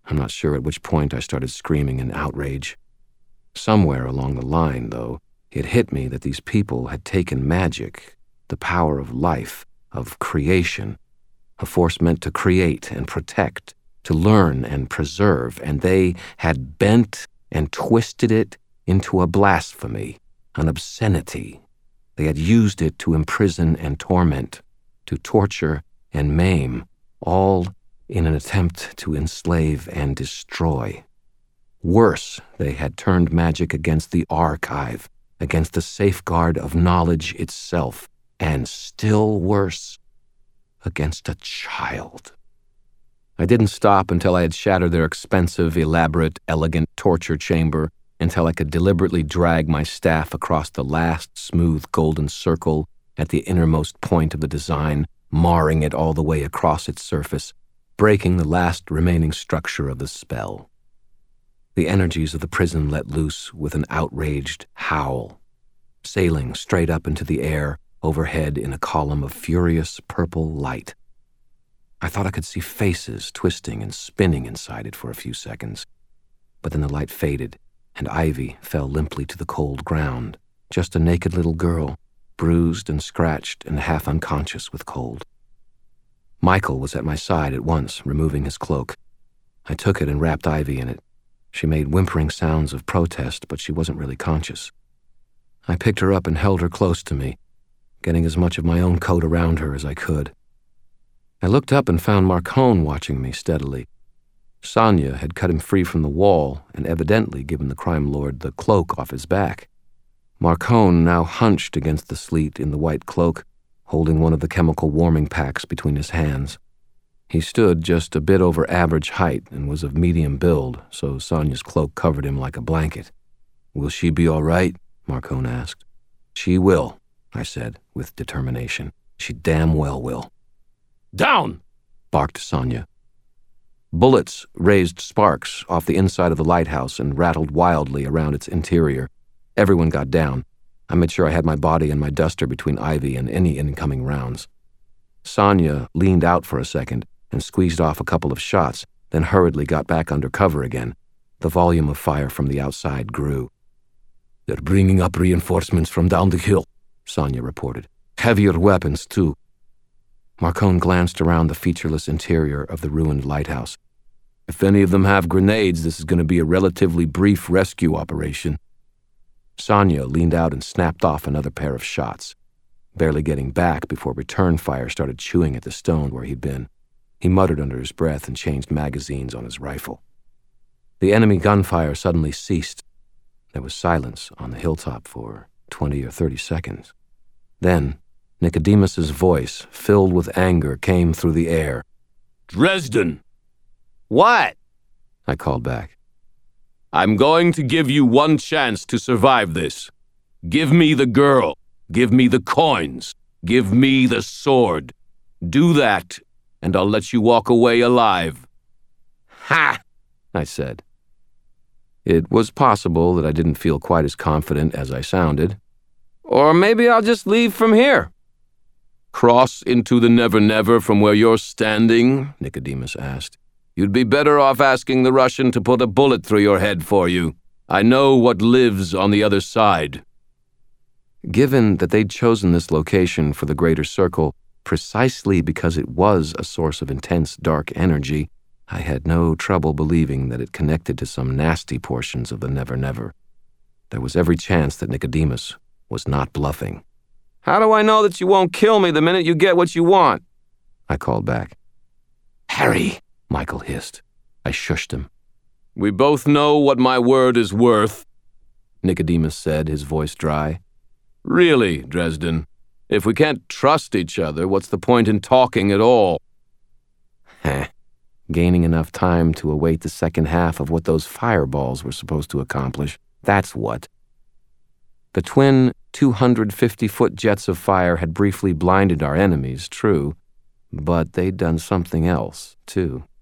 I'm not sure at which point I started screaming in outrage. Somewhere along the line, though, it hit me that these people had taken magic, the power of life, of creation, a force meant to create and protect, to learn and preserve, and they had bent and twisted it into a blasphemy, an obscenity. They had used it to imprison and torment, to torture and maim, all in an attempt to enslave and destroy. Worse, they had turned magic against the archive, against the safeguard of knowledge itself, and still worse, against a child. I didn't stop until I had shattered their expensive, elaborate, elegant torture chamber, until I could deliberately drag my staff across the last smooth golden circle at the innermost point of the design, marring it all the way across its surface, breaking the last remaining structure of the spell. The energies of the prison let loose with an outraged howl, sailing straight up into the air overhead in a column of furious purple light. I thought I could see faces twisting and spinning inside it for a few seconds, but then the light faded, and Ivy fell limply to the cold ground, just a naked little girl, bruised and scratched and half unconscious with cold. Michael was at my side at once, removing his cloak. I took it and wrapped Ivy in it. She made whimpering sounds of protest, but she wasn't really conscious. I picked her up and held her close to me, getting as much of my own coat around her as I could. I looked up and found Marcone watching me steadily. Sonia had cut him free from the wall and evidently given the crime lord the cloak off his back. Marcone now hunched against the sleet in the white cloak, holding one of the chemical warming packs between his hands. He stood just a bit over average height and was of medium build, so Sonia's cloak covered him like a blanket. "Will she be all right?" Marcone asked. "She will," I said, with determination. "She damn well will." "Down!" barked Sonia. Bullets raised sparks off the inside of the lighthouse and rattled wildly around its interior. Everyone got down. I made sure I had my body and my duster between Ivy and any incoming rounds. Sonia leaned out for a second and squeezed off a couple of shots, then hurriedly got back under cover again. The volume of fire from the outside grew. "They're bringing up reinforcements from down the hill," Sonia reported. "Heavier weapons, too." Marcone glanced around the featureless interior of the ruined lighthouse. "If any of them have grenades, this is going to be a relatively brief rescue operation." Sonia leaned out and snapped off another pair of shots, barely getting back before return fire started chewing at the stone where he'd been. He muttered under his breath and changed magazines on his rifle. The enemy gunfire suddenly ceased. There was silence on the hilltop for 20 or 30 seconds. Then, Nicodemus's voice, filled with anger, came through the air. "Dresden!" "What?" I called back. "I'm going to give you one chance to survive this. Give me the girl. Give me the coins. Give me the sword. Do that, and I'll let you walk away alive." "Ha!" I said. It was possible that I didn't feel quite as confident as I sounded. "Or maybe I'll just leave from here." "Cross into the Never Never from where you're standing?" Nicodemus asked. "You'd be better off asking the Russian to put a bullet through your head for you. I know what lives on the other side." Given that they'd chosen this location for the Greater Circle precisely because it was a source of intense dark energy, I had no trouble believing that it connected to some nasty portions of the Never Never. There was every chance that Nicodemus was not bluffing. "How do I know that you won't kill me the minute you get what you want?" I called back. "Harry," Michael hissed. I shushed him. "We both know what my word is worth," Nicodemus said, his voice dry. "Really, Dresden, if we can't trust each other, what's the point in talking at all?" Gaining enough time to await the second half of what those fireballs were supposed to accomplish, that's what. The twin 250-foot jets of fire had briefly blinded our enemies, true, but they'd done something else, too.